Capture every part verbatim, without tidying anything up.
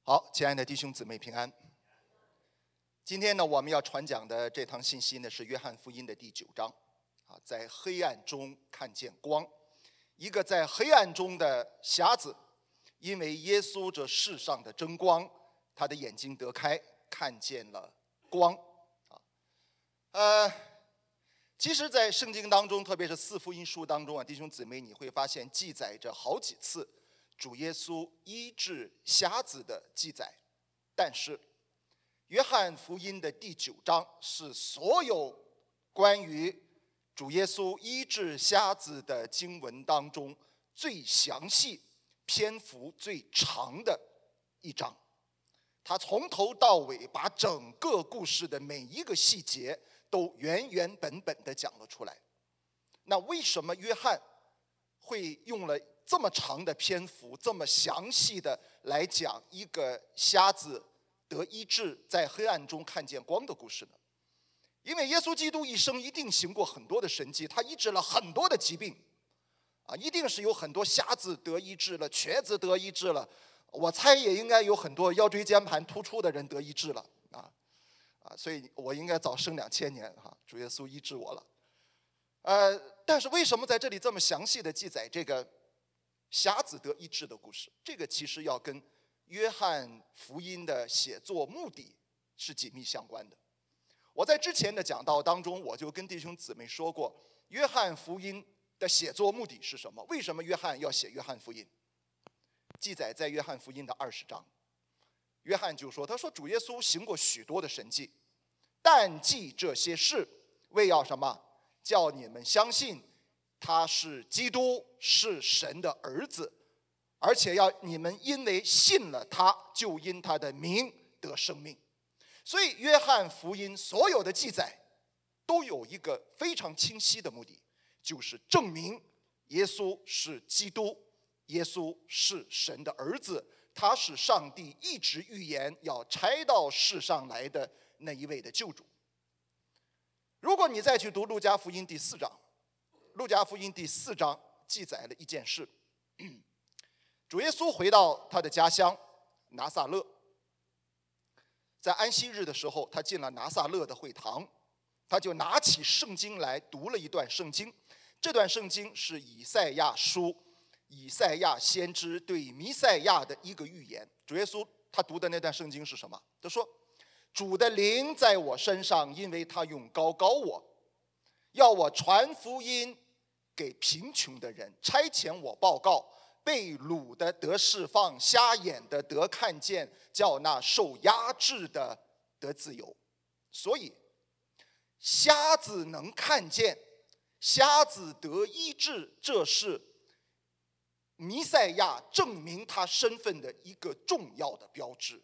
好，亲爱的弟兄姊妹平安。今天呢，我们要传讲的这堂信息呢，是约翰福音的第九章啊，在黑暗中看见光。一个在黑暗中的瞎子，因为耶稣这世上的真光，他的眼睛得开，看见了光啊。呃，其实，在圣经当中，特别是四福音书当中啊，弟兄姊妹，你会发现记载着好几次主耶稣医治瞎子的记载，但是约翰福音的第九章是所有关于主耶稣医治瞎子的经文当中最详细、篇幅最长的一章。他从头到尾把整个故事的每一个细节都原原本本地讲了出来。那为什么约翰会用了这么长的篇幅，这么详细的来讲一个瞎子得医治，在黑暗中看见光的故事呢？因为耶稣基督一生一定行过很多的神迹，他医治了很多的疾病啊，一定是有很多瞎子得医治了，瘸子得医治了，我猜也应该有很多腰椎间盘突出的人得医治了啊啊，所以我应该早生两千年哈，主耶稣医治我了。呃，但是为什么在这里这么详细的记载这个瞎子得医治的故事？这个其实要跟约翰福音的写作目的是紧密相关的。我在之前的讲道当中，我就跟弟兄姊妹说过，约翰福音的写作目的是什么？为什么约翰要写约翰福音？记载在约翰福音的二十章，约翰就说，他说主耶稣行过许多的神迹，但记这些事，为要什么？叫你们相信他是基督，是神的儿子，而且要你们因为信了他，就因他的名得生命。所以约翰福音所有的记载都有一个非常清晰的目的，就是证明耶稣是基督，耶稣是神的儿子，他是上帝一直预言要差到世上来的那一位的救主。如果你再去读路加福音第四章，路加福音第四章记载了一件事，主耶稣回到他的家乡拿撒勒，在安息日的时候，他进了拿撒勒的会堂，他就拿起圣经来读了一段圣经。这段圣经是以赛亚书，以赛亚先知对弥赛亚的一个预言。主耶稣他读的那段圣经是什么？他说，主的灵在我身上，因为他用膏膏我，要我传福音给贫穷的人，差遣我报告被掳的得释放，瞎眼的得看见，叫那受压制的得自由。所以瞎子能看见，瞎子得医治，这是弥赛亚证明他身份的一个重要的标志。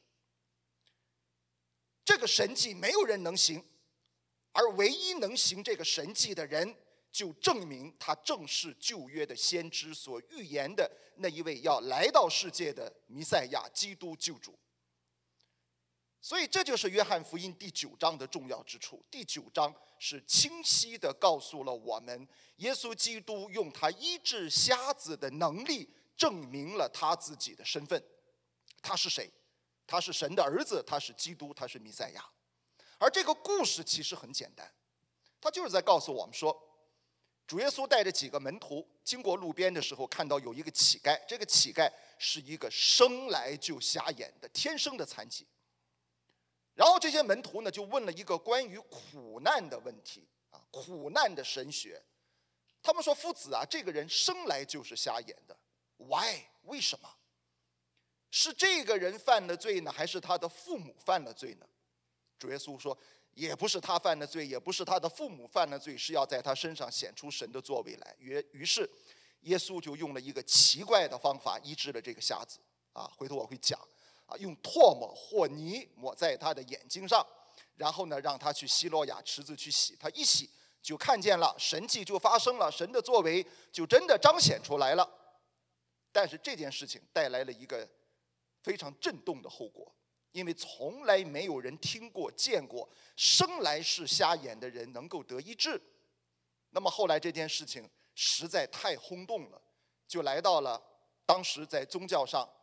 这个神迹没有人能行，而唯一能行这个神迹的人，就证明他正是旧约的先知所预言的那一位要来到世界的弥赛亚基督救主。所以这就是约翰福音第九章的重要之处。第九章是清晰地告诉了我们，耶稣基督用他医治瞎子的能力证明了他自己的身份。他是谁？他是神的儿子，他是基督，他是弥赛亚。而这个故事其实很简单，他就是在告诉我们说，主耶稣带着几个门徒经过路边的时候，看到有一个乞丐，这个乞丐是一个生来就瞎眼的天生的残疾。然后这些门徒呢就问了一个关于苦难的问题啊，苦难的神学。他们说，夫子啊，这个人生来就是瞎眼的 ，why？ 为什么？是这个人犯了罪呢，还是他的父母犯了罪呢？主耶稣说，也不是他犯了罪，也不是他的父母犯了罪，是要在他身上显出神的作为来。于是耶稣就用了一个奇怪的方法医治了这个瞎子啊，回头我会讲啊，用唾沫或泥抹在他的眼睛上，然后呢让他去西罗亚池子去洗，他一洗就看见了，神迹就发生了，神的作为就真的彰显出来了。但是这件事情带来了一个非常震动的后果，因为从来没有人听过见过生来是瞎眼的人能够得医治。那么后来这件事情实在太轰动了，就来到了当时在宗教上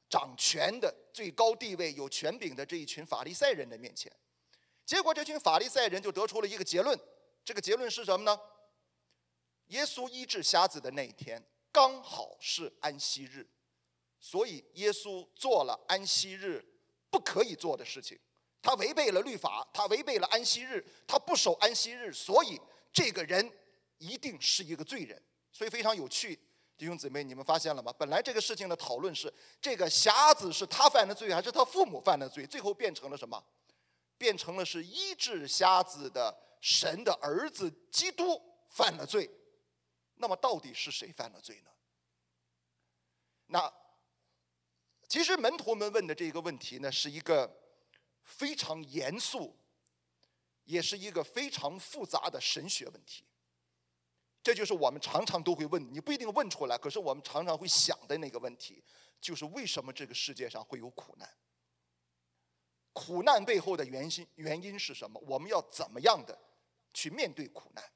掌权的、最高地位、有权柄的这一群法利赛人的面前。结果这群法利赛人就得出了一个结论，这个结论是什么呢？耶稣医治瞎子的那一天刚好是安息日，所以耶稣做了安息日不可以做的事情，他违背了律法，他违背了安息日，他不守安息日，所以这个人一定是一个罪人。所以非常有趣，弟兄姊妹，你们发现了吗？本来这个事情的讨论是这个瞎子是他犯的罪还是他父母犯的罪，最后变成了什么？变成了是医治瞎子的神的儿子基督犯了罪。那么到底是谁犯了罪呢？那其实门徒们问的这个问题呢，是一个非常严肃，也是一个非常复杂的神学问题。这就是我们常常都会问，你不一定问出来，可是我们常常会想的那个问题，就是为什么这个世界上会有苦难？苦难背后的原因原因是什么？我们要怎么样的去面对苦难？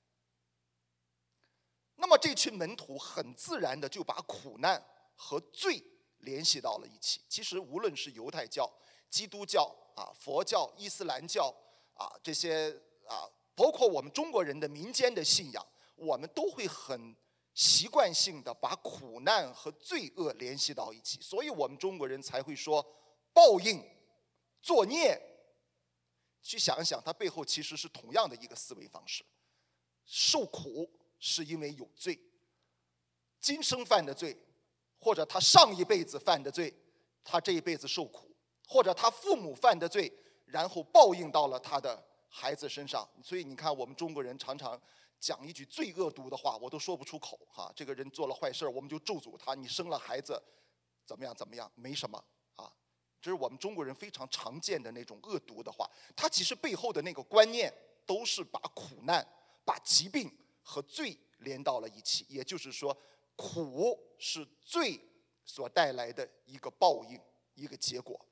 那么这群门徒很自然的就把苦难和罪联系到了一起。其实无论是犹太教、基督教啊、佛教、伊斯兰教啊，这些啊，包括我们中国人的民间的信仰，我们都会很习惯性的把苦难和罪恶联系到一起，所以我们中国人才会说报应、作孽。去想一想，它背后其实是同样的一个思维方式。受苦是因为有罪，今生犯的罪，或者他上一辈子犯的罪，他这一辈子受苦，或者他父母犯的罪，然后报应到了他的孩子身上。所以你看，我们中国人常常讲一句最恶毒的话，我都说不出口哈。这个人做了坏事，我们就咒诅他，你生了孩子怎么样怎么样，没什么啊。这是我们中国人非常常见的那种恶毒的话，它其实背后的那个观念都是把苦难、把疾病和罪连到了一起。也就是说，苦是罪所带来的一个报应，一个结果。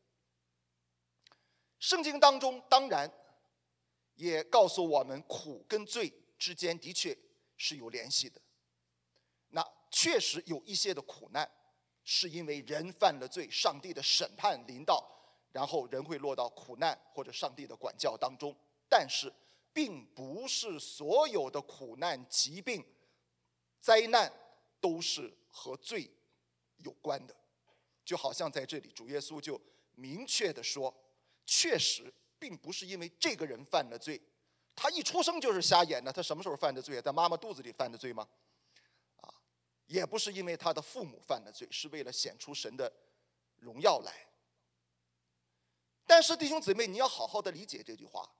圣经当中当然也告诉我们，苦跟罪之间的确是有联系的。那确实有一些的苦难是因为人犯了罪，上帝的审判临到，然后人会落到苦难或者上帝的管教当中。但是并不是所有的苦难、疾病、灾难都是和罪有关的。就好像在这里主耶稣就明确地说，确实并不是因为这个人犯了罪，他一出生就是瞎眼的，他什么时候犯的罪？在妈妈肚子里犯的罪吗？啊，也不是因为他的父母犯的罪，是为了显出神的荣耀来。但是弟兄姊妹，你要好好的理解这句话。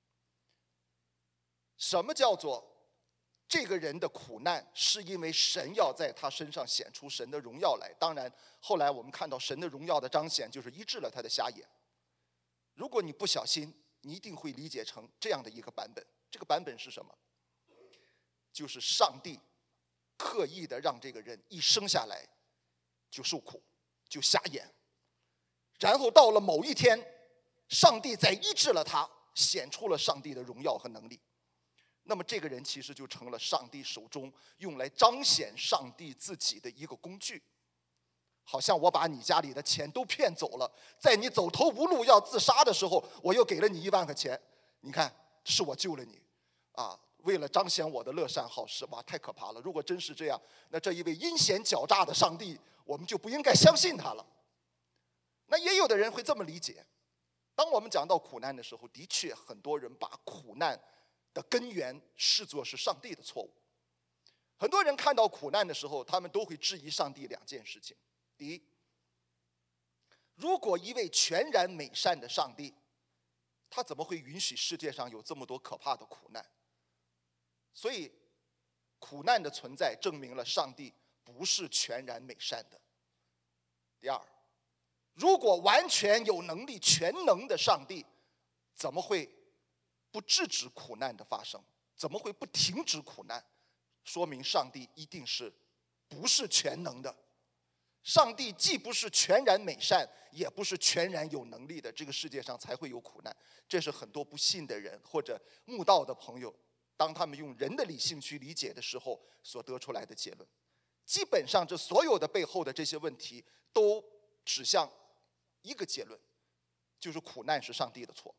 什么叫做这个人的苦难是因为神要在他身上显出神的荣耀来？当然后来我们看到神的荣耀的彰显就是医治了他的瞎眼。如果你不小心，你一定会理解成这样的一个版本。这个版本是什么？就是上帝刻意的让这个人一生下来就受苦，就瞎眼，然后到了某一天，上帝在医治了他，显出了上帝的荣耀和能力。那么这个人其实就成了上帝手中用来彰显上帝自己的一个工具。好像我把你家里的钱都骗走了，在你走投无路要自杀的时候，我又给了你一万块钱，你看是我救了你啊，为了彰显我的乐善好施。哇，太可怕了！如果真是这样，那这一位阴险狡诈的上帝，我们就不应该相信他了。那也有的人会这么理解，当我们讲到苦难的时候，的确很多人把苦难的根源视作是上帝的错误。很多人看到苦难的时候，他们都会质疑上帝两件事情。第一，如果一位全然美善的上帝，他怎么会允许世界上有这么多可怕的苦难？所以苦难的存在证明了上帝不是全然美善的。第二，如果完全有能力、全能的上帝，怎么会不制止苦难的发生？怎么会不停止苦难？说明上帝一定是不是全能的。上帝既不是全然美善，也不是全然有能力的，这个世界上才会有苦难。这是很多不信的人或者慕道的朋友，当他们用人的理性去理解的时候所得出来的结论。基本上这所有的背后的这些问题都指向一个结论，就是苦难是上帝的错。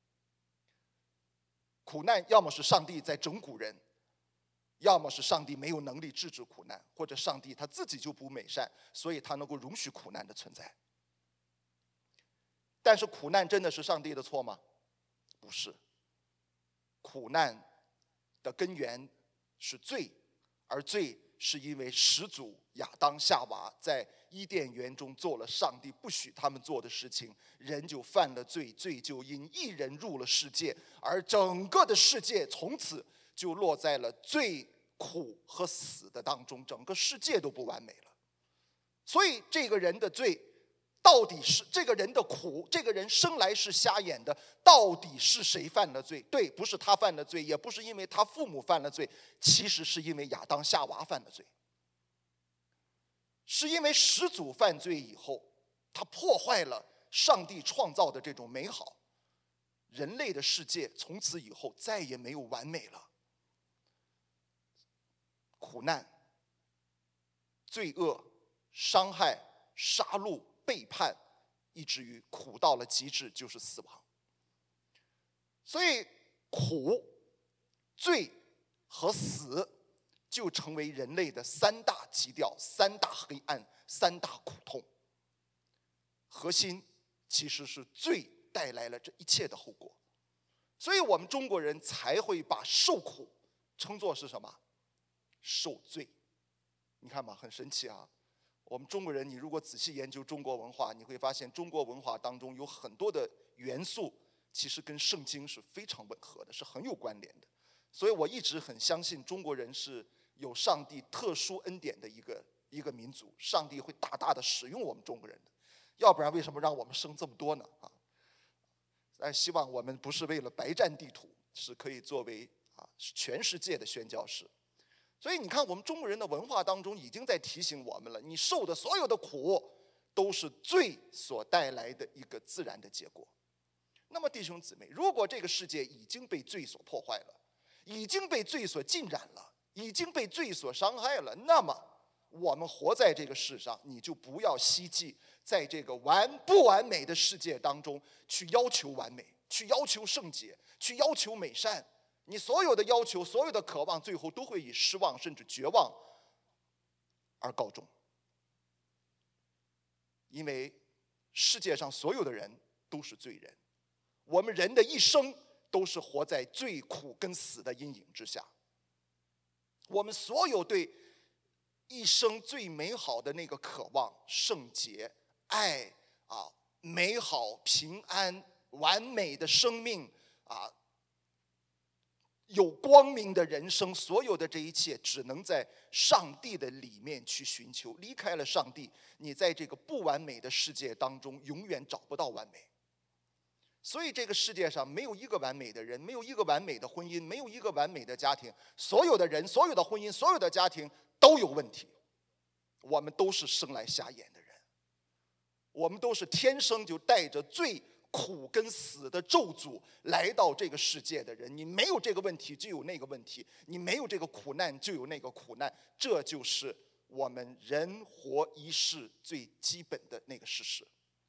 苦难要么是上帝在整蛊人，要么是上帝没有能力制止苦难，或者上帝他自己就不美善，所以他能够容许苦难的存在。但是苦难真的是上帝的错吗？不是。苦难的根源是罪，而罪是因为始祖亚当夏娃在伊甸园中做了上帝不许他们做的事情，人就犯了罪，罪就因一人入了世界，而整个的世界从此就落在了罪、苦和死的当中，整个世界都不完美了。所以这个人的罪到底是这个人的苦，这个人生来是瞎眼的，到底是谁犯了罪？对，不是他犯了罪，也不是因为他父母犯了罪，其实是因为亚当夏娃犯了罪。是因为始祖犯罪以后，他破坏了上帝创造的这种美好，人类的世界从此以后再也没有完美了。苦难、罪恶、伤害、杀戮、背叛，以至于苦到了极致，就是死亡。所以苦、罪和死就成为人类的三大基调、三大黑暗、三大苦痛。核心其实是罪带来了这一切的后果，所以我们中国人才会把受苦称作是什么？受罪。你看嘛，很神奇啊。我们中国人，你如果仔细研究中国文化，你会发现中国文化当中有很多的元素其实跟圣经是非常吻合的，是很有关联的。所以我一直很相信中国人是有上帝特殊恩典的一个一个民族，上帝会大大的使用我们中国人的，要不然为什么让我们生这么多呢？啊，但希望我们不是为了白占地土，是可以作为啊全世界的宣教士。所以你看，我们中国人的文化当中已经在提醒我们了，你受的所有的苦都是罪所带来的一个自然的结果。那么弟兄姊妹，如果这个世界已经被罪所破坏了，已经被罪所浸染了，已经被罪所伤害了，那么我们活在这个世上，你就不要希冀在这个完不完美的世界当中去要求完美，去要求圣洁，去要求美善。你所有的要求，所有的渴望，最后都会以失望甚至绝望而告终。因为世界上所有的人都是罪人，我们人的一生都是活在罪苦跟死的阴影之下。我们所有对一生最美好的那个渴望，圣洁、爱啊、美好、平安、完美的生命啊，有光明的人生，所有的这一切只能在上帝的里面去寻求。离开了上帝，你在这个不完美的世界当中永远找不到完美。所以这个世界上没有一个完美的人，没有一个完美的婚姻，没有一个完美的家庭。所有的人，所有的婚姻，所有的家庭都有问题。我们都是生来瞎眼的人，我们都是天生就带着罪苦跟死的咒诅来到这个世界的人。你没有这个问题就有那个问题，你没有这个苦难就有那个苦难，这就是我们人活一世最基本的那个事实。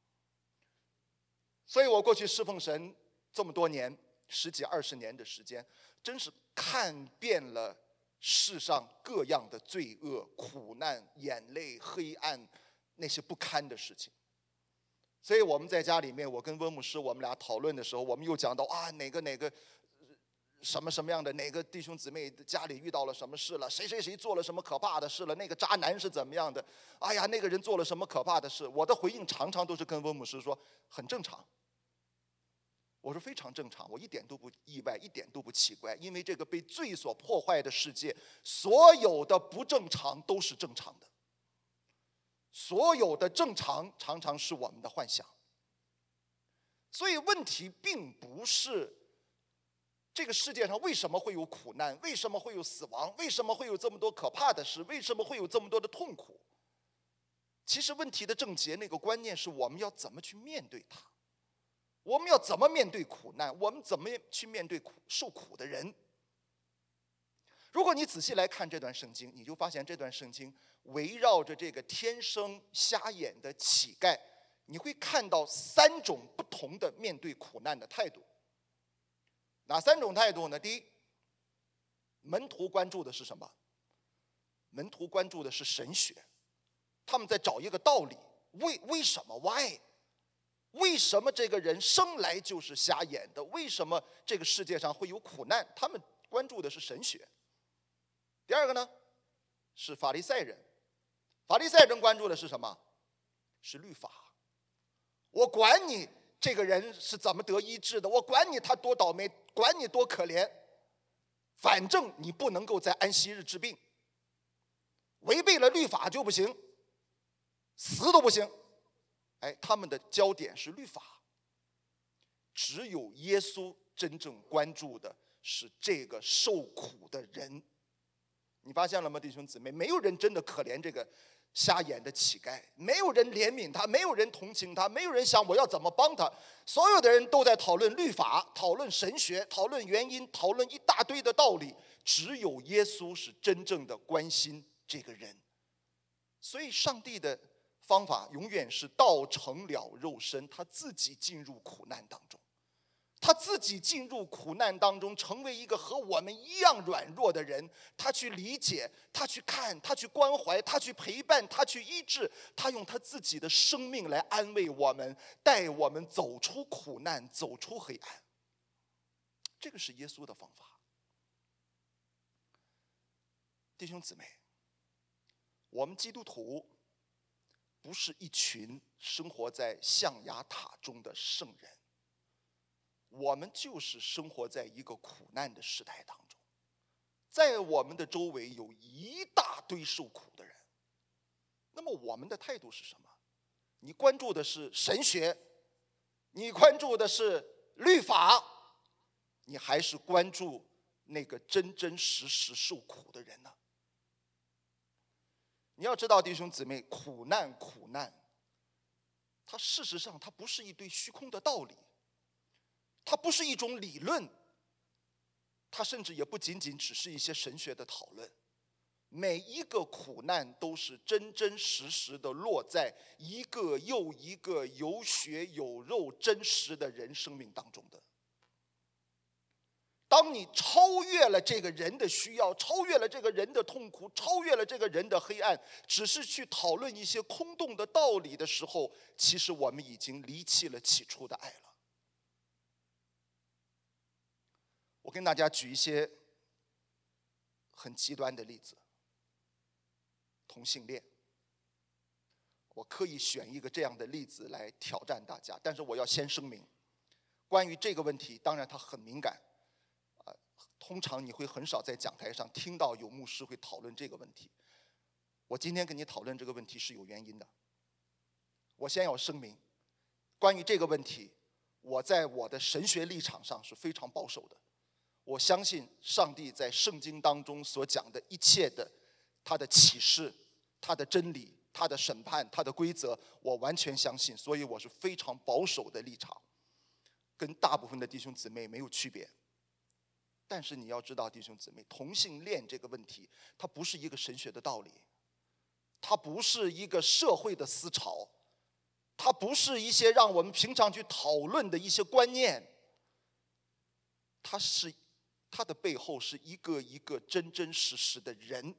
所以我过去侍奉神这么多年，十几二十年的时间，真是看遍了世上各样的罪恶、苦难、眼泪、黑暗，那些不堪的事情。所以我们在家里面，我跟温牧师我们俩讨论的时候，我们又讲到啊，哪个哪个什么什么样的哪个弟兄姊妹家里遇到了什么事了，谁谁谁做了什么可怕的事了，那个渣男是怎么样的，哎呀，那个人做了什么可怕的事。我的回应常常都是跟温牧师说，很正常。我说非常正常，我一点都不意外，一点都不奇怪，因为这个被罪所破坏的世界，所有的不正常都是正常的，所有的正常常常是我们的幻想。所以问题并不是这个世界上为什么会有苦难，为什么会有死亡，为什么会有这么多可怕的事，为什么会有这么多的痛苦。其实问题的症结，那个观念是我们要怎么去面对它，我们要怎么面对苦难，我们怎么去面对苦受苦的人。 如果你仔细来看这段圣经，你就发现这段圣经围绕着这个天生瞎眼的乞丐，你会看到三种不同的面对苦难的态度。哪三种态度呢？第一，门徒关注的是什么？门徒关注的是神学，他们在找一个道理，为为什么 ？Why？ 为什么这个人生来就是瞎眼的？为什么这个世界上会有苦难？他们关注的是神学。第二个呢，是法利赛人。法利赛人关注的是什么？是律法。我管你这个人是怎么得医治的，我管你他多倒霉，管你多可怜，反正你不能够在安息日治病，违背了律法就不行，死都不行。哎，他们的焦点是律法。只有耶稣真正关注的是这个受苦的人。你发现了吗，弟兄姊妹？没有人真的可怜这个瞎眼的乞丐，没有人怜悯他，没有人同情他，没有人想我要怎么帮他。所有的人都在讨论律法，讨论神学，讨论原因，讨论一大堆的道理。只有耶稣是真正的关心这个人。所以上帝的方法永远是道成了肉身，他自己进入苦难当中，他自己进入苦难当中，成为一个和我们一样软弱的人，他去理解，他去看，他去关怀，他去陪伴，他去医治，他用他自己的生命来安慰我们，带我们走出苦难，走出黑暗。这个是耶稣的方法。弟兄姊妹，我们基督徒不是一群生活在象牙塔中的圣人，我们就是生活在一个苦难的时代当中，在我们的周围有一大堆受苦的人。那么我们的态度是什么？你关注的是神学，你关注的是律法，你还是关注那个真真实实受苦的人呢？你要知道，弟兄姊妹，苦难苦难它事实上它不是一堆虚空的道理，它不是一种理论，它甚至也不仅仅只是一些神学的讨论。每一个苦难都是真真实实的落在一个又一个有血有肉真实的人生命当中的。当你超越了这个人的需要，超越了这个人的痛苦，超越了这个人的黑暗，只是去讨论一些空洞的道理的时候，其实我们已经离弃了起初的爱了。我跟大家举一些很极端的例子。同性恋，我刻意选一个这样的例子来挑战大家，但是我要先声明，关于这个问题，当然它很敏感。呃，通常你会很少在讲台上听到有牧师会讨论这个问题。我今天跟你讨论这个问题是有原因的。我先要声明，关于这个问题，我在我的神学立场上是非常保守的。我相信上帝在圣经当中所讲的一切的他的启示、他的真理、他的审判、他的规则，我完全相信，所以我是非常保守的立场，跟大部分的弟兄姊妹没有区别。但是你要知道，弟兄姊妹，同性恋这个问题，它不是一个神学的道理，它不是一个社会的思潮，它不是一些让我们平常去讨论的一些观念，它是它的背后是一个一个真真实实的人。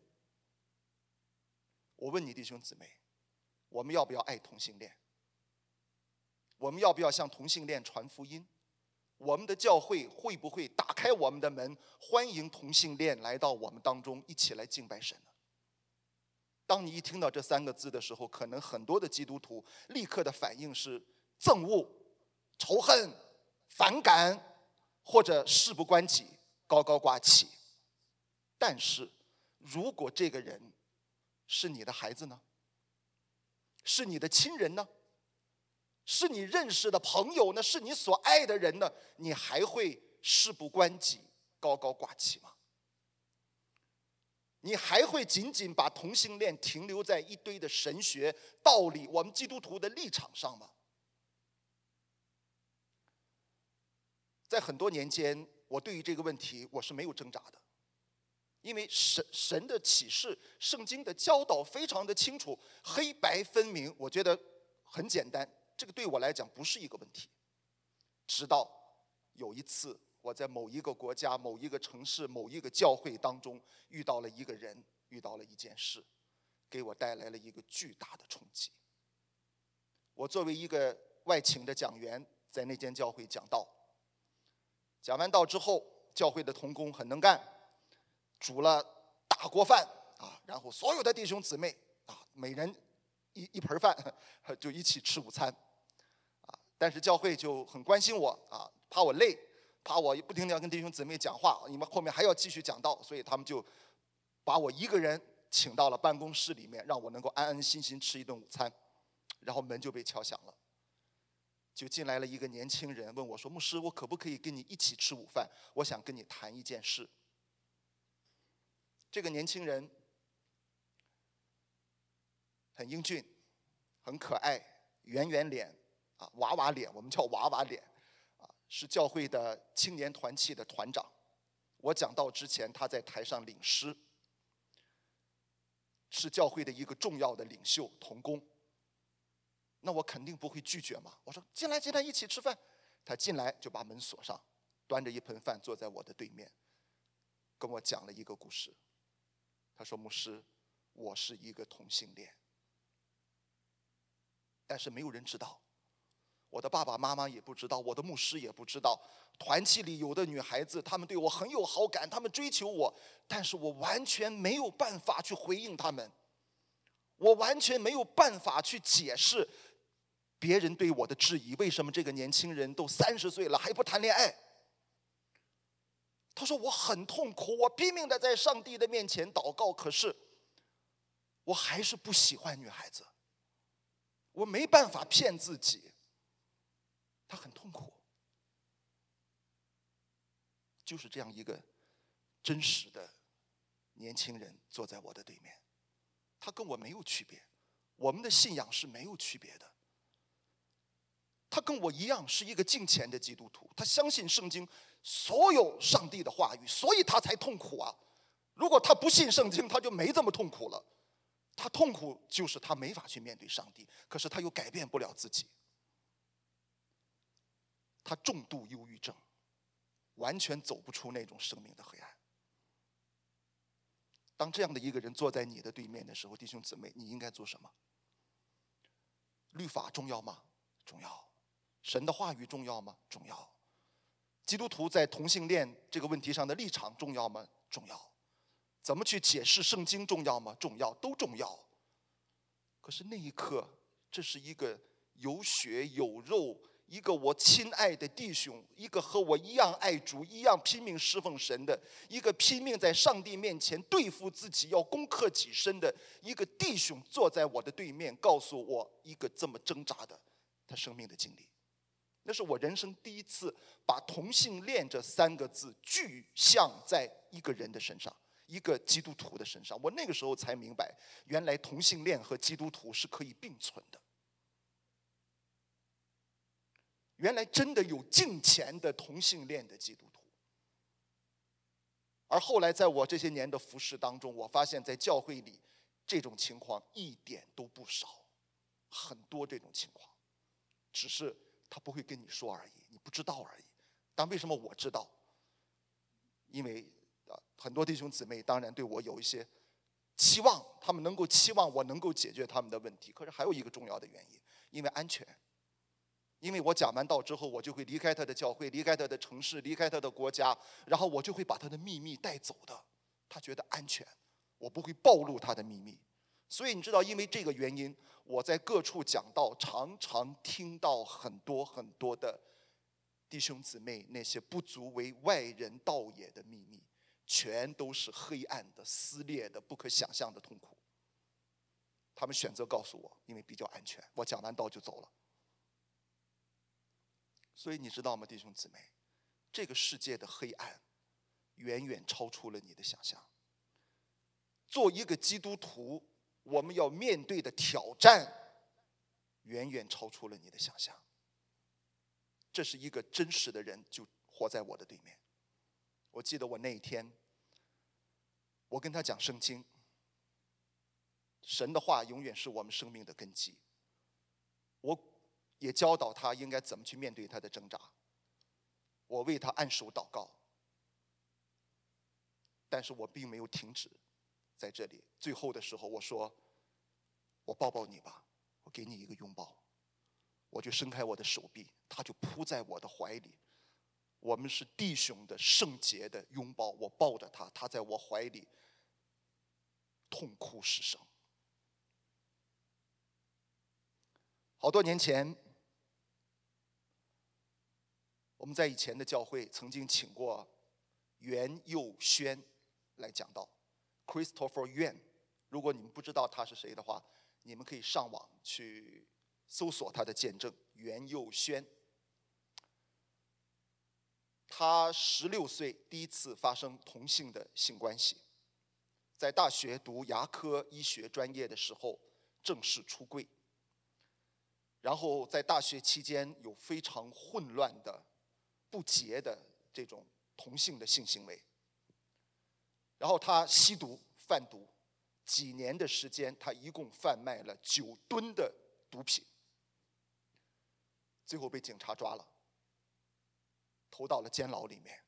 我问你，弟兄姊妹，我们要不要爱同性恋？我们要不要向同性恋传福音？我们的教会会不会打开我们的门，欢迎同性恋来到我们当中，一起来敬拜神呢？当你一听到这三个字的时候，可能很多的基督徒立刻的反应是憎恶、仇恨、反感，或者事不关己，高高挂起。但是如果这个人是你的孩子呢？是你的亲人呢？是你认识的朋友呢？是你所爱的人呢？你还会事不关己，高高挂起吗？你还会仅仅把同性恋停留在一堆的神学道理，我们基督徒的立场上吗？在很多年间，我对于这个问题我是没有挣扎的。 因为神神的启示、圣经的教导非常的清楚，黑白分明。我觉得很简单，这个对我来讲不是一个问题。直到有一次，我在某一个国家、某一个城市、某一个教会当中遇到了一个人，遇到了一件事，给我带来了一个巨大的冲击。我作为一个外请的讲员，在那间教会讲道，讲完道之后，教会的同工很能干，煮了大锅饭啊，然后所有的弟兄姊妹啊，每人一一盆饭，就一起吃午餐啊。但是教会就很关心我啊，怕我累，怕我不停地要跟弟兄姊妹讲话，你们后面还要继续讲道，所以他们就把我一个人请到了办公室里面，让我能够安安心心吃一顿午餐。然后门就被敲响了，就进来了一个年轻人，问我说：“牧师，我可不可以跟你一起吃午饭？我想跟你谈一件事。”这个年轻人很英俊，很可爱，圆圆脸啊，娃娃脸，我们叫娃娃脸啊，是教会的青年团契的团长。我讲道之前，他在台上领诗，是教会的一个重要的领袖同工。那我肯定不会拒绝嘛。我说进来进来一起吃饭。他进来就把门锁上，端着一盆饭坐在我的对面，跟我讲了一个故事。他说：“牧师，我是一个同性恋，但是没有人知道，我的爸爸妈妈也不知道，我的牧师也不知道。团契里有的女孩子，她们对我很有好感，她们追求我，但是我完全没有办法去回应她们，我完全没有办法去解释别人对我的质疑，为什么这个年轻人都三十岁了还不谈恋爱？”他说我很痛苦，我拼命的在上帝的面前祷告，可是我还是不喜欢女孩子，我没办法骗自己。他很痛苦，就是这样一个真实的年轻人坐在我的对面，他跟我没有区别，我们的信仰是没有区别的。他跟我一样是一个敬虔的基督徒，他相信圣经所有上帝的话语，所以他才痛苦啊。如果他不信圣经，他就没这么痛苦了。他痛苦就是他没法去面对上帝，可是他又改变不了自己。他重度忧郁症，完全走不出那种生命的黑暗。当这样的一个人坐在你的对面的时候，弟兄姊妹，你应该做什么？律法重要吗？重要。神的话语重要吗？重要。基督徒在同性恋这个问题上的立场重要吗？重要。怎么去解释圣经重要吗？重要，都重要。可是那一刻，这是一个有血有肉，一个我亲爱的弟兄，一个和我一样爱主、一样拼命侍奉神的，一个拼命在上帝面前对付自己、要攻克己身的一个弟兄，坐在我的对面，告诉我一个这么挣扎的他生命的经历。那是我人生第一次把同性恋这三个字具象在一个人的身上，一个基督徒的身上。我那个时候才明白，原来同性恋和基督徒是可以并存的。原来真的有敬虔的同性恋的基督徒。而后来在我这些年的服事当中，我发现在教会里这种情况一点都不少，很多这种情况，只是他不会跟你说而已，你不知道而已。但为什么我知道？因为很多弟兄姊妹当然对我有一些期望，他们能够期望我能够解决他们的问题。可是还有一个重要的原因，因为安全。因为我讲完道之后，我就会离开他的教会，离开他的城市，离开他的国家，然后我就会把他的秘密带走的。他觉得安全，我不会暴露他的秘密。所以你知道，因为这个原因，我在各处讲道，常常听到很多很多的弟兄姊妹那些不足为外人道也的秘密，全都是黑暗的、撕裂的、不可想象的痛苦。他们选择告诉我，因为比较安全，我讲完道就走了。所以你知道吗，弟兄姊妹，这个世界的黑暗远远超出了你的想象。做一个基督徒，我们要面对的挑战远远超出了你的想象。这是一个真实的人，就活在我的对面。我记得我那一天我跟他讲圣经，神的话永远是我们生命的根基。我也教导他应该怎么去面对他的挣扎，我为他按手祷告，但是我并没有停止在这里。最后的时候我说，我抱抱你吧，我给你一个拥抱。我就伸开我的手臂，他就扑在我的怀里，我们是弟兄的圣洁的拥抱。我抱着他，他在我怀里痛哭失声。好多年前，我们在以前的教会曾经请过袁佑轩来讲道 Christopher Yuan。 如果你们不知道他是谁的话，你们可以上网去搜索他的见证。袁佑轩，他十六岁第一次发生同性的性关系，在大学读牙科医学专业的时候正式出柜，然后在大学期间有非常混乱的不洁的这种同性的性行为，然后他吸毒贩毒，几年的时间他一共贩卖了九吨的毒品，最后被警察抓了，投到了监牢里面。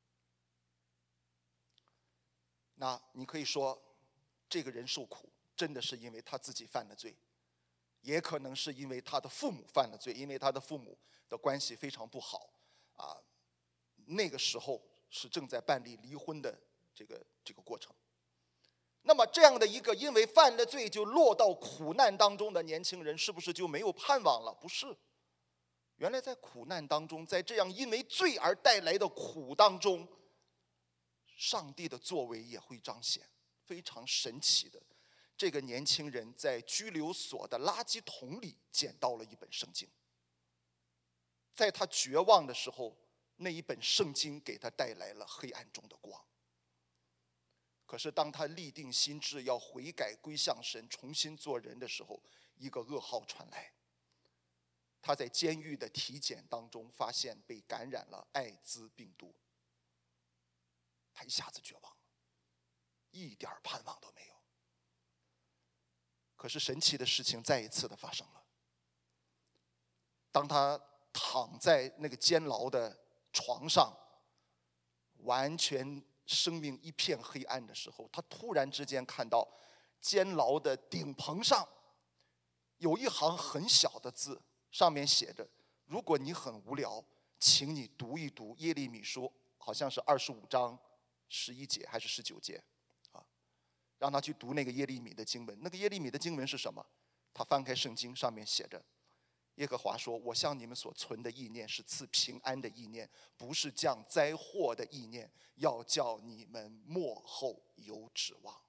那你可以说这个人受苦真的是因为他自己犯了罪，也可能是因为他的父母犯了罪，因为他的父母的关系非常不好啊，那个时候是正在办理离婚的这个这个过程。那么这样的一个因为犯了罪就落到苦难当中的年轻人，是不是就没有盼望了？不是，原来在苦难当中，在这样因为罪而带来的苦当中，上帝的作为也会彰显。非常神奇的，这个年轻人在拘留所的垃圾桶里捡到了一本圣经。在他绝望的时候，那一本圣经给他带来了黑暗中的光。可是当他立定心志要悔改归向神，重新做人的时候，一个噩耗传来。他在监狱的体检当中发现被感染了艾滋病毒，他一下子绝望了，一点盼望都没有。可是神奇的事情再一次的发生了。当他躺在那个监牢的床上，完全生命一片黑暗的时候，他突然之间看到监牢的顶棚上有一行很小的字，上面写着，如果你很无聊，请你读一读耶利米书，好像是二十五章十一节还是十九节啊，让他去读那个耶利米的经文。那个耶利米的经文是什么？他翻开圣经，上面写着，耶和华说，我向你们所存的意念是赐平安的意念，不是降灾祸的意念，要叫你们末后有指望。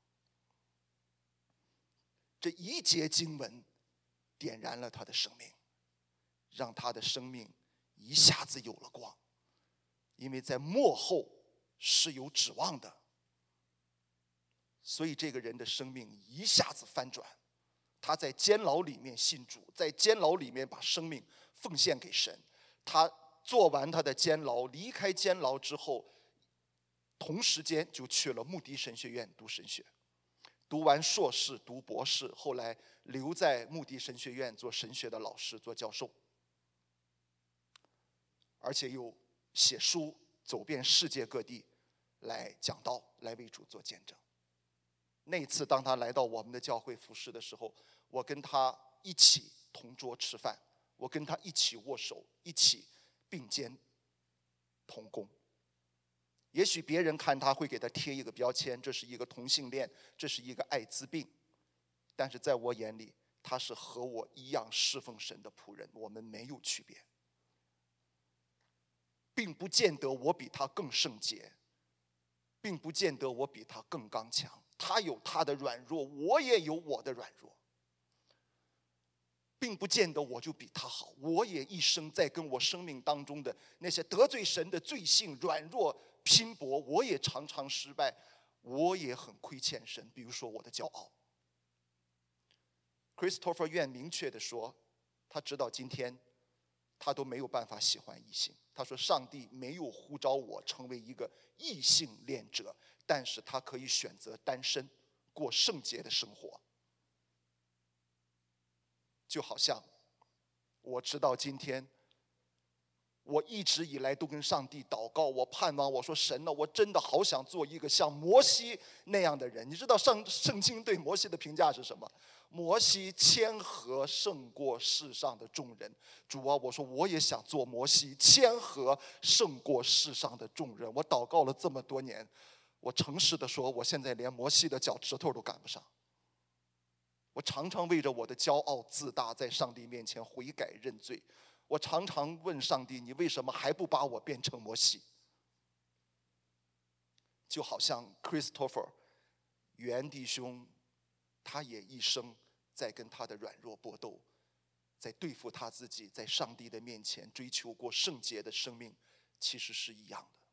这一节经文点燃了他的生命，让他的生命一下子有了光。因为在末后是有指望的，所以这个人的生命一下子翻转。他在监牢里面信主，在监牢里面把生命奉献给神。他做完他的监牢，离开监牢之后，同时间就去了穆迪神学院读神学，读完硕士读博士，后来留在穆迪神学院做神学的老师，做教授，而且又写书，走遍世界各地来讲道，来为主做见证。那次当他来到我们的教会服侍的时候，我跟他一起同桌吃饭，我跟他一起握手，一起并肩同工。也许别人看他会给他贴一个标签，这是一个同性恋，这是一个艾滋病，但是在我眼里，他是和我一样侍奉神的仆人，我们没有区别，并不见得我比他更圣洁，并不见得我比他更刚强。他有他的软弱，我也有我的软弱，并不见得我就比他好。我也一生在跟我生命当中的那些得罪神的罪性、软弱拼搏，我也常常失败，我也很亏欠神。比如说我的骄傲。Christopher Yuan 明确地说，他直到今天他都没有办法喜欢异性。他说上帝没有呼召我成为一个异性恋者，但是他可以选择单身，过圣洁的生活。就好像我直到今天，我一直以来都跟上帝祷告，我盼望，我说神呢，我真的好想做一个像摩西那样的人。你知道圣圣经对摩西的评价是什么？摩西谦和胜过世上的众人。主啊，我说我也想做摩西，谦和胜过世上的众人。我祷告了这么多年，我诚实的说，我现在连摩西的脚趾头都赶不上。我常常为着我的骄傲自大，在上帝面前悔改认罪。我常常问上帝，你为什么还不把我变成摩西？就好像 Christopher 袁弟兄，他也一生在跟他的软弱搏斗，在对付他自己，在上帝的面前追求过圣洁的生命，其实是一样的。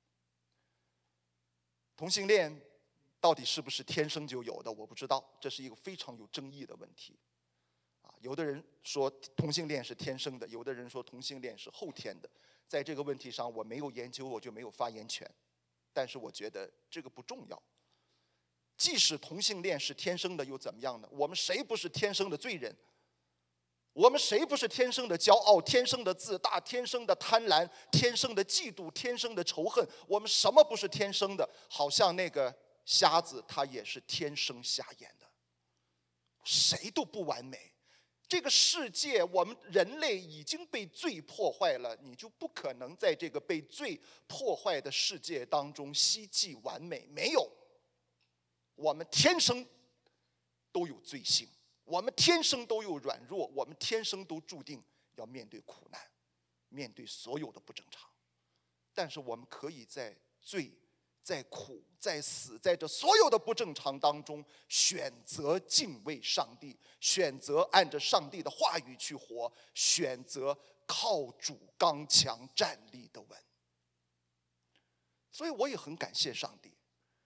同性恋到底是不是天生就有的？我不知道，这是一个非常有争议的问题。有的人说同性恋是天生的，有的人说同性恋是后天的。在这个问题上我没有研究，我就没有发言权。但是我觉得这个不重要。即使同性恋是天生的又怎么样呢？我们谁不是天生的罪人？我们谁不是天生的骄傲，天生的自大，天生的贪婪，天生的嫉妒，天生的仇恨？我们什么不是天生的？好像那个瞎子他也是天生瞎眼的。谁都不完美。这个世界，我们人类已经被罪破坏了，你就不可能在这个被罪破坏的世界当中希冀完美。没有，我们天生都有罪性，我们天生都有软弱，我们天生都注定要面对苦难，面对所有的不正常。但是我们可以在罪、在苦、在死，在这所有的不正常当中，选择敬畏上帝，选择按着上帝的话语去活，选择靠主刚强站立的稳。所以我也很感谢上帝，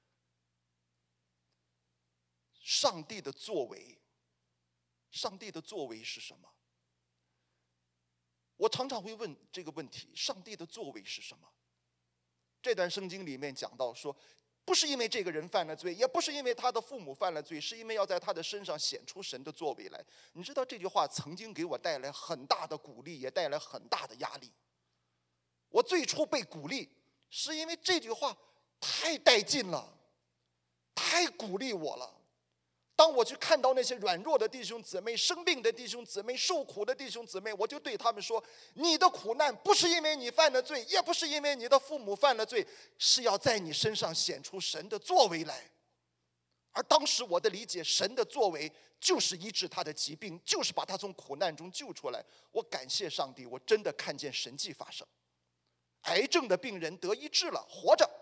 上帝的作为，上帝的作为是什么？我常常会问这个问题：上帝的作为是什么？这段圣经里面讲到说，不是因为这个人犯了罪，也不是因为他的父母犯了罪，是因为要在他的身上显出神的作为来。你知道这句话曾经给我带来很大的鼓励，也带来很大的压力。我最初被鼓励是因为这句话太带劲了，太鼓励我了。当我去看到那些软弱的弟兄姊妹、生病的弟兄姊妹、受苦的弟兄姊妹，我就对他们说，你的苦难不是因为你犯了罪，也不是因为你的父母犯了罪，是要在你身上显出神的作为来。而当时我的理解，神的作为就是医治他的疾病，就是把他从苦难中救出来。我感谢上帝，我真的看见神迹发生，癌症的病人得医治了，活着；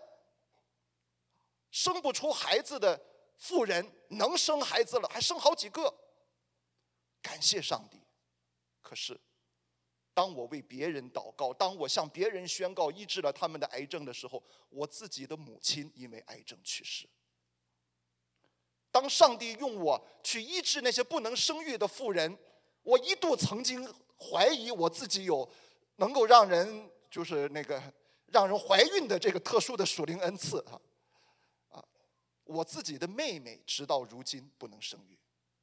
生不出孩子的妇人能生孩子了，还生好几个，感谢上帝。可是当我为别人祷告，当我向别人宣告医治了他们的癌症的时候，我自己的母亲因为癌症去世。当上帝用我去医治那些不能生育的妇人，我一度曾经怀疑我自己有能够让人就是那个让人怀孕的这个特殊的属灵恩赐啊。我自己的妹妹直到如今不能生育，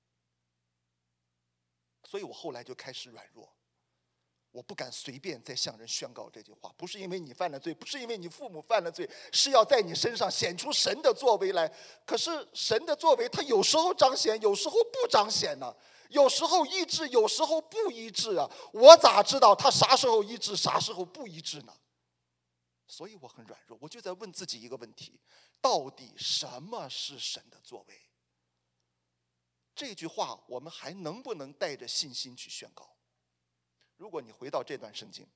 所以我后来就开始软弱，我不敢随便再向人宣告这句话，不是因为你犯了罪，不是因为你父母犯了罪，是要在你身上显出神的作为来。可是神的作为他有时候彰显，有时候不彰显呢，有时候医治，有时候不医治啊，我咋知道他啥时候医治，啥时候不医治呢？所以我很软弱，我就在问自己一个问题，到底什么是神的作为？这句话我们还能不能带着信心去宣告？如果你回到这段圣经，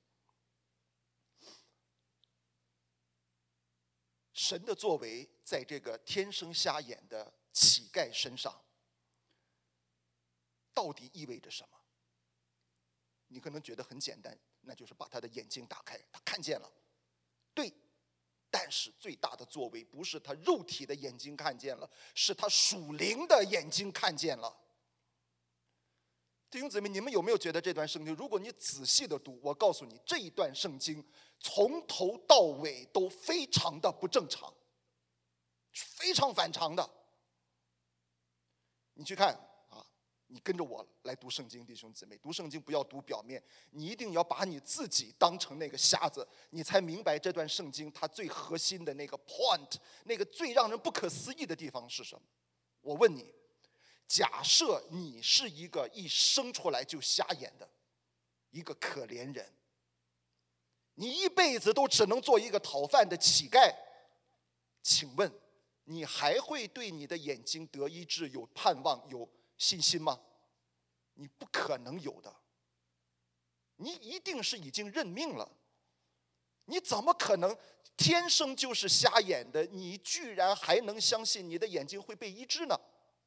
神的作为在这个天生瞎眼的乞丐身上到底意味着什么？你可能觉得很简单，那就是把他的眼睛打开，他看见了。对，但是最大的作为不是他肉体的眼睛看见了，是他属灵的眼睛看见了。 弟兄姊妹，你们有没有觉得这段圣经，如果你仔细的读，我告诉你，这一段圣经从头到尾都非常的不正常，非常反常的。你去看啊，你跟着我来读圣经，弟兄姊妹，读圣经不要读表面，你一定要把你自己当成那个瞎子，你才明白这段圣经它最核心的那个 point， 那个最让人不可思议的地方是什么？我问你，假设你是一个一生出来就瞎眼的一个可怜人，你一辈子都只能做一个讨饭的乞丐，请问你还会对你的眼睛得医治有盼望有信心吗？你不可能有的，你一定是已经认命了。你怎么可能天生就是瞎眼的，你居然还能相信你的眼睛会被医治呢？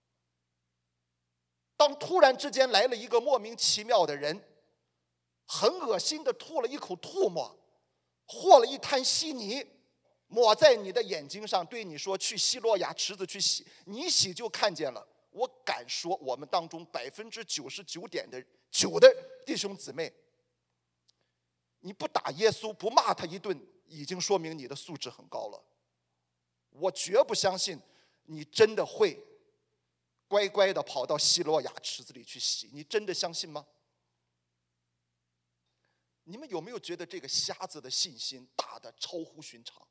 当突然之间来了一个莫名其妙的人，很恶心的吐了一口唾沫，和了一滩稀泥，抹在你的眼睛上，对你说去西罗亚池子去洗，你洗就看见了。我敢说，我们当中百分之九十九点的九的弟兄姊妹，你不打耶稣，不骂他一顿，已经说明你的素质很高了。我绝不相信你真的会乖乖的跑到西罗亚池子里去洗，你真的相信吗？你们有没有觉得这个瞎子的信心大的超乎寻常，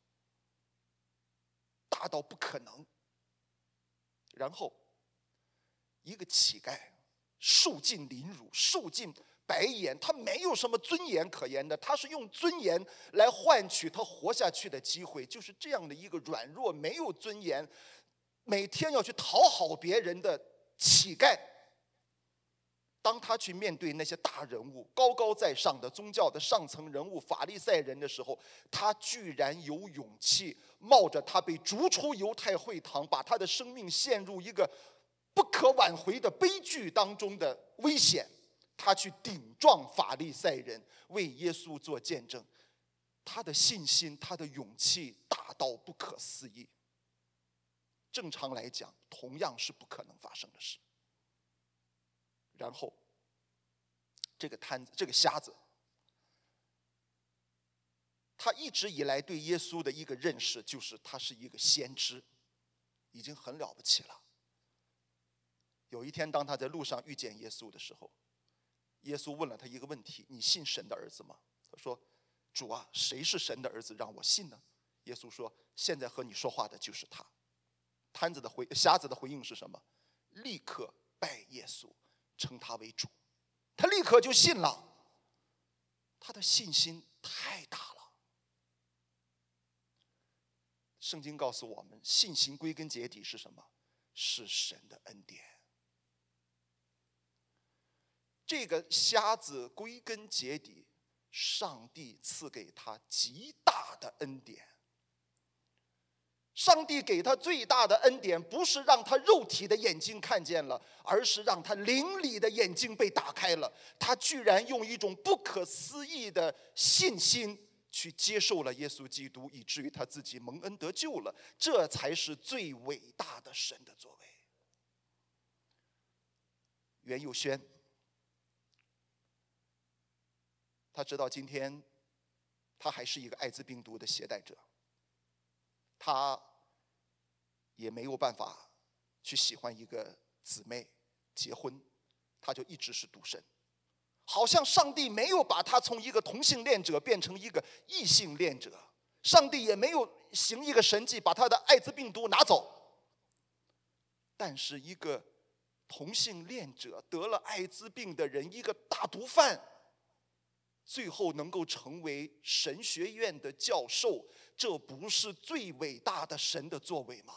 大到不可能？然后一个乞丐受尽凌辱，受尽白眼，他没有什么尊严可言的，他是用尊严来换取他活下去的机会。就是这样的一个软弱没有尊严，每天要去讨好别人的乞丐，当他去面对那些大人物，高高在上的宗教的上层人物法利赛人的时候，他居然有勇气冒着他被逐出犹太会堂，把他的生命陷入一个不可挽回的悲剧当中的危险，他去顶撞法利赛人，为耶稣做见证。他的信心，他的勇气大到不可思议。正常来讲，同样是不可能发生的事。然后这个摊子，这个瞎子，他一直以来对耶稣的一个认识就是他是一个先知，已经很了不起了。有一天，当他在路上遇见耶稣的时候，耶稣问了他一个问题：你信神的儿子吗？他说：主啊，谁是神的儿子让我信呢？耶稣说：现在和你说话的就是他。摊子的回瞎子的回应是什么？立刻拜耶稣，称他为主。他立刻就信了，他的信心太大了。圣经告诉我们，信心归根结底是什么？是神的恩典。这个瞎子归根结底，上帝赐给他极大的恩典。上帝给他最大的恩典，不是让他肉体的眼睛看见了，而是让他灵里的眼睛被打开了。他居然用一种不可思议的信心去接受了耶稣基督，以至于他自己蒙恩得救了。这才是最伟大的神的作为。袁佑轩，他直到今天，他还是一个艾滋病毒的携带者。他也没有办法去喜欢一个姊妹结婚，他就一直是独身，好像上帝没有把他从一个同性恋者变成一个异性恋者，上帝也没有行一个神迹把他的艾滋病毒拿走。但是一个同性恋者得了艾滋病的人，一个大毒贩，最后能够成为神学院的教授，这不是最伟大的神的作为吗？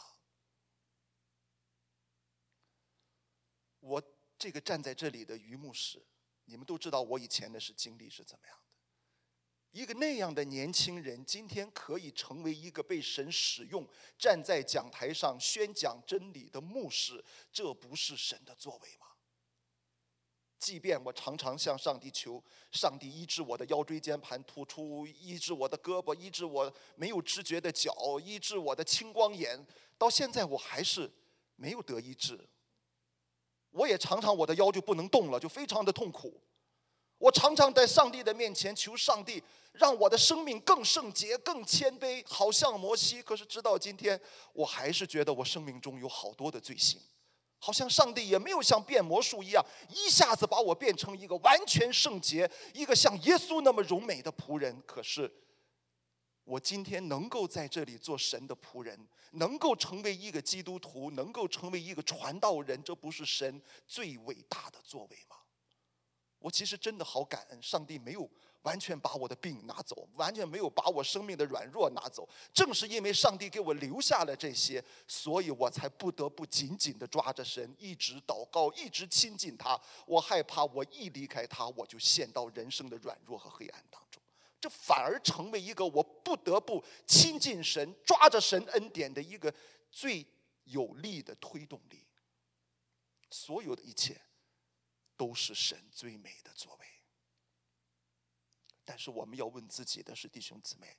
我这个站在这里的于牧师，你们都知道我以前的是经历是怎么样的。一个那样的年轻人，今天可以成为一个被神使用，站在讲台上宣讲真理的牧师，这不是神的作为吗？即便我常常向上帝求，上帝医治我的腰椎间盘突出，医治我的胳膊，医治我没有知觉的脚，医治我的青光眼，到现在我还是没有得医治。 我也常常我的腰就不能动了，就非常的痛苦。我常常在上帝的面前求上帝让我的生命更圣洁、更谦卑，好像摩西。可是直到今天，我还是觉得我生命中有好多的罪行，好像上帝也没有像变魔术一样，一下子把我变成一个完全圣洁、一个像耶稣那么柔美的仆人。可是我今天能够在这里做神的仆人，能够成为一个基督徒，能够成为一个传道人，这不是神最伟大的作为吗？我其实真的好感恩，上帝没有完全把我的病拿走，完全没有把我生命的软弱拿走。正是因为上帝给我留下了这些，所以我才不得不紧紧地抓着神，一直祷告，一直亲近他。我害怕我一离开他，我就陷到人生的软弱和黑暗当中，这反而成为一个我不得不亲近神、抓着神恩典的一个最有力的推动力。所有的一切都是神最美的作为。但是我们要问自己的是，弟兄姊妹，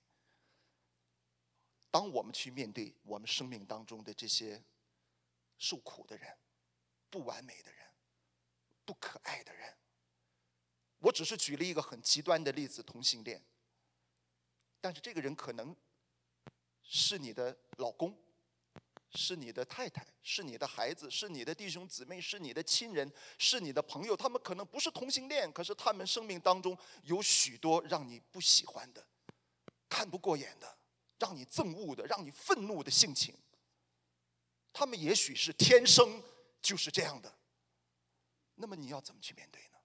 当我们去面对我们生命当中的这些受苦的人、不完美的人、不可爱的人，我只是举了一个很极端的例子，同性恋。但是这个人可能是你的老公，是你的太太，是你的孩子，是你的弟兄姊妹，是你的亲人，是你的朋友。他们可能不是同性恋，可是他们生命当中有许多让你不喜欢的、看不过眼的、让你憎恶的、让你愤怒的性情。他们也许是天生就是这样的，那么你要怎么去面对呢？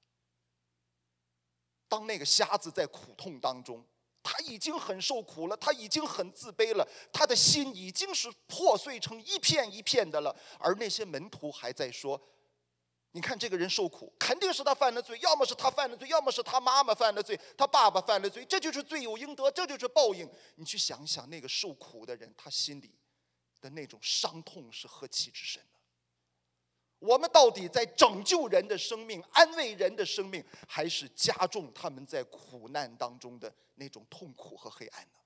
当那个瞎子在苦痛当中，他已经很受苦了，他已经很自卑了，他的心已经是破碎成一片一片的了。而那些门徒还在说，你看这个人受苦，肯定是他犯了罪，要么是他犯了罪，要么是他妈妈犯了罪，他爸爸犯了罪，这就是罪有应得，这就是报应。你去想想那个受苦的人，他心里的那种伤痛是何其之深呢？我们到底在拯救人的生命、安慰人的生命，还是加重他们在苦难当中的那种痛苦和黑暗呢？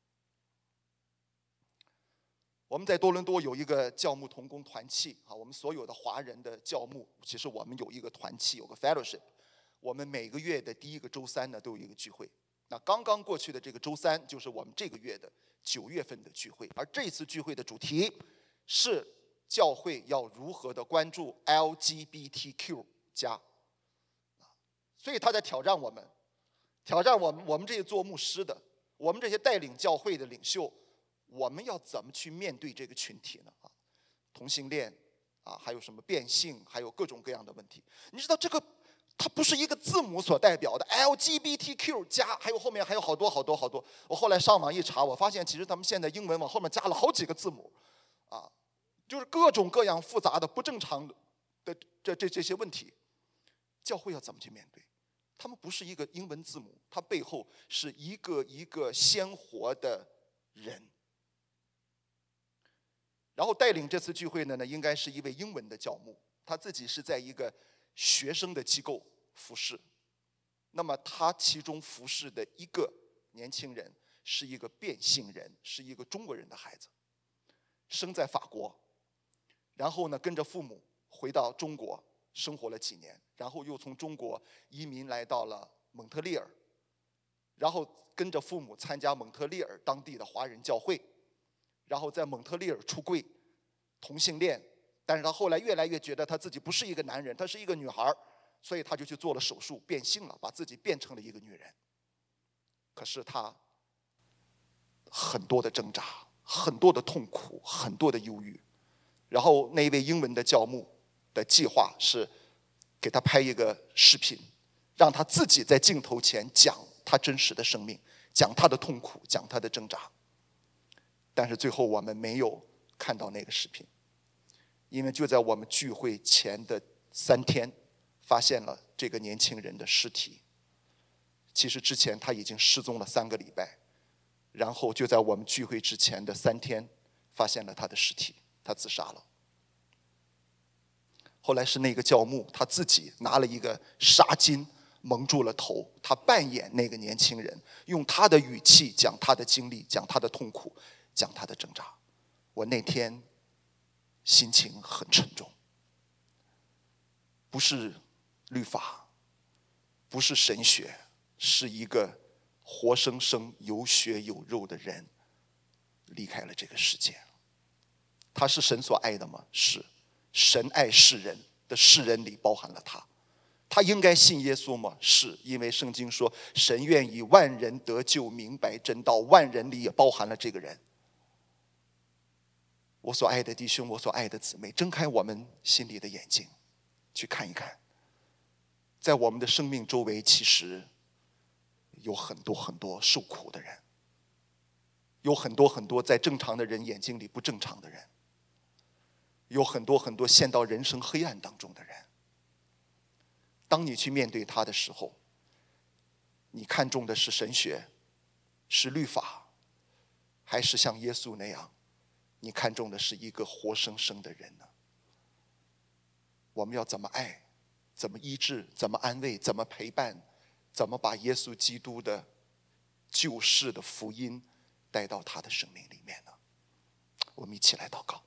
我们在多伦多有一个教牧同工团契啊，我们所有的华人的教牧，其实我们有一个团契，有个 fellowship。我们每个月的第一个周三呢，都有一个聚会。那刚刚过去的这个周三，就是我们这个月的九月份的聚会。而这次聚会的主题是教会要如何的关注 L G B T Q 加，所以他在挑战我们，挑战我们，我们这些做牧师的，我们这些带领教会的领袖，我们要怎么去面对这个群体呢？啊，同性恋啊，还有什么变性，还有各种各样的问题。你知道这个，它不是一个字母所代表的 L G B T Q 加，还有后面还有好多好多好多。我后来上网一查，我发现其实他们现在英文往后面加了好几个字母，啊。就是各种各样复杂的、不正常的这这这些问题，教会要怎么去面对？他们不是一个英文字母，它背后是一个一个鲜活的人。然后带领这次聚会的呢，应该是一位英文的教牧，他自己是在一个学生的机构服侍。那么他其中服侍的一个年轻人是一个变性人，是一个中国人的孩子，生在法国。然后呢，跟着父母回到中国生活了几年，然后又从中国移民来到了蒙特利尔，然后跟着父母参加蒙特利尔当地的华人教会，然后在蒙特利尔出柜，同性恋，但是他后来越来越觉得他自己不是一个男人，他是一个女孩，所以他就去做了手术变性了，把自己变成了一个女人。可是他很多的挣扎，很多的痛苦，很多的忧郁。然后那一位英文的教牧的计划是给他拍一个视频，让他自己在镜头前讲他真实的生命，讲他的痛苦，讲他的挣扎。但是最后我们没有看到那个视频，因为就在我们聚会前的三天，发现了这个年轻人的尸体。其实之前他已经失踪了三个礼拜，然后就在我们聚会之前的三天，发现了他的尸体。他自杀了。后来是那个教牧他自己拿了一个纱巾蒙住了头，他扮演那个年轻人，用他的语气讲他的经历，讲他的痛苦，讲他的挣扎。我那天心情很沉重。 不是律法，不是神学，是一个活生生有血有肉的人离开了这个世界。他是神所爱的吗？是。神爱世人的世人里包含了他。他应该信耶稣吗？是，因为圣经说神愿意万人得救，明白真道，万人里也包含了这个人。我所爱的弟兄，我所爱的姊妹，睁开我们心里的眼睛去看一看，在我们的生命周围其实有很多很多受苦的人，有很多很多在正常的人眼睛里不正常的人，有很多很多陷到人生黑暗当中的人。当你去面对他的时候，你看重的是神学，是律法，还是像耶稣那样，你看重的是一个活生生的人呢？我们要怎么爱，怎么医治，怎么安慰，怎么陪伴，怎么把耶稣基督的救世的福音带到他的生命里面呢？我们一起来祷告。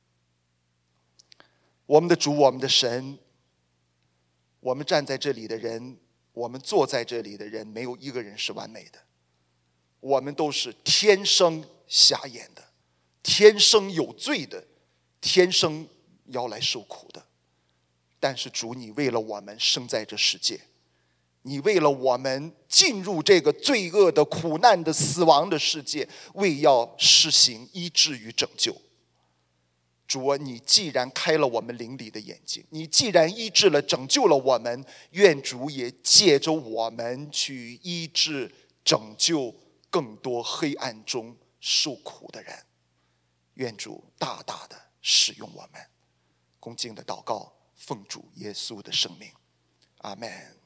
我们的主，我们的神，我们站在这里的人，我们坐在这里的人，没有一个人是完美的。我们都是天生瞎眼的，天生有罪的，天生要来受苦的。但是主，你为了我们生在这世界，你为了我们进入这个罪恶的、苦难的、死亡的世界，为要施行医治与拯救。主啊，你既然开了我们灵里的眼睛，你既然医治了、拯救了我们，愿主也借着我们去医治、拯救更多黑暗中受苦的人。愿主大大的使用我们。恭敬的祷告，奉主耶稣的圣名，阿们。